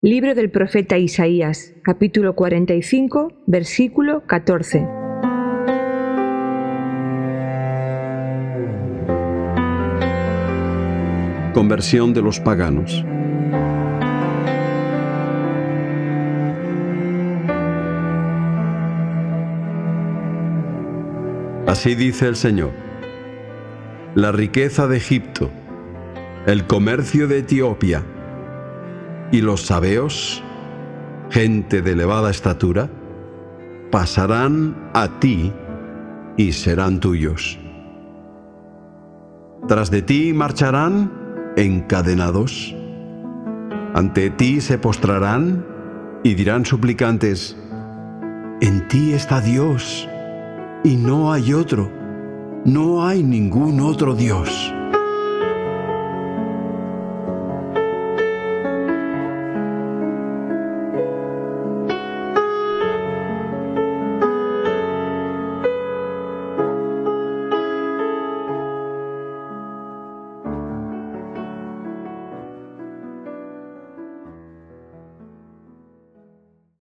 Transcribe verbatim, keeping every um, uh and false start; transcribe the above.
Libro del profeta Isaías, capítulo cuarenta y cinco, versículo catorce. Conversión de los paganos. Así dice el Señor: la riqueza de Egipto, el comercio de Etiopía y los sabeos, gente de elevada estatura, pasarán a ti y serán tuyos. Tras de ti marcharán encadenados. Ante ti se postrarán y dirán suplicantes: en ti está Dios, y no hay otro, no hay ningún otro Dios.